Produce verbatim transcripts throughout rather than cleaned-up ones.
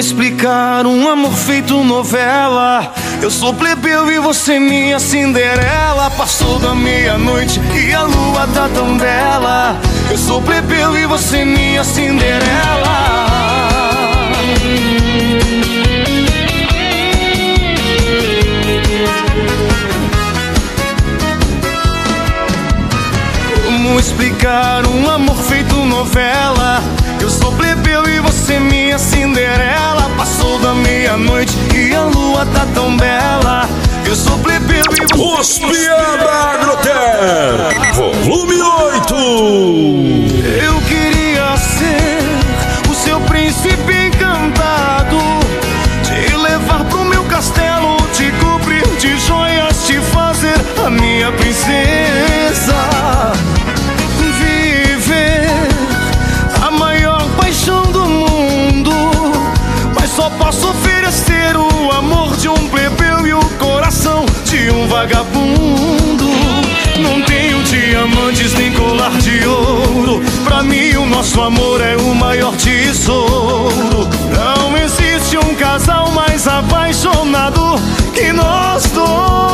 explicar um amor feito novela? Eu sou plebeu e você minha Cinderela. Passou da meia-noite e a lua tá tão bela. Eu sou plebeu e você minha Cinderela. Como explicar um amor feito novela? Eu sou plebeu e você minha Cinderela. Passou da meia-noite e a lua tá tão bela. Eu sou plebeu e você... Os Piada Agroter, volume oito. Eu queria ser o seu príncipe encantado, te levar pro meu castelo, te cobrir de joias, te fazer a minha princesa. Só posso oferecer o amor de um plebeu e o coração de um vagabundo. Não tenho diamantes nem colar de ouro, pra mim o nosso amor é o maior tesouro. Não existe um casal mais apaixonado que nós dois.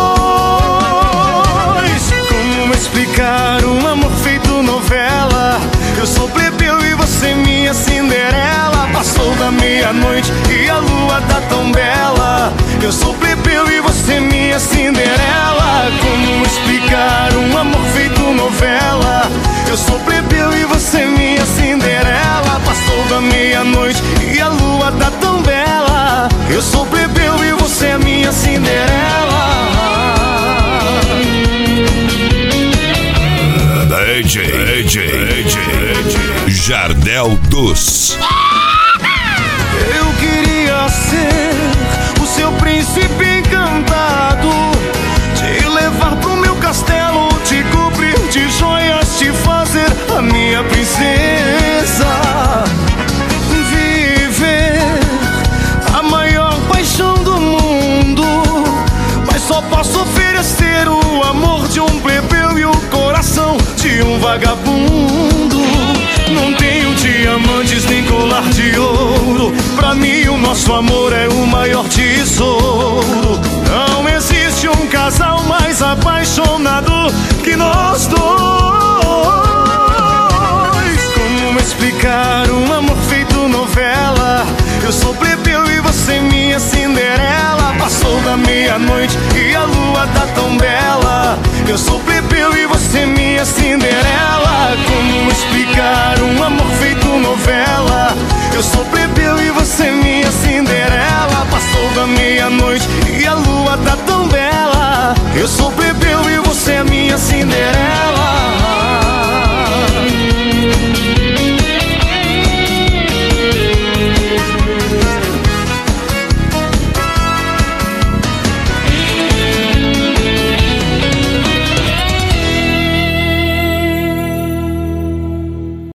Como explicar um amor feito novela? Eu sou plebeu e você minha Cinderela. Passou da meia-noite e a lua tá tão bela. Eu sou plebeu e você minha Cinderela. Como explicar um amor feito novela? Eu sou plebeu e você minha Cinderela. Passou da meia-noite e a lua tá tão bela. Eu sou plebeu e você é minha Cinderela. D J, D J, D J, Jardel dos. Eu queria ser o seu príncipe encantado, te levar pro meu castelo, te cobrir de joias, te fazer a minha princesa. Viver a maior paixão do mundo, mas só posso oferecer o amor de um plebeu e o coração de um vagabundo. Não tenho diamantes nem colar de ouro, pra mim o nosso amor é o maior tesouro. Não existe um casal mais apaixonado que nós dois. Como explicar um amor feito novela? Eu sou plebeu e você minha Cinderela. Passou da meia-noite e a lua tá tão bela. Eu sou plebeu e você minha Cinderela. Como explicar um amor feito novela? Eu sou plebeu e você minha Cinderela. Passou da meia-noite e a lua tá tão bela. Eu sou plebeu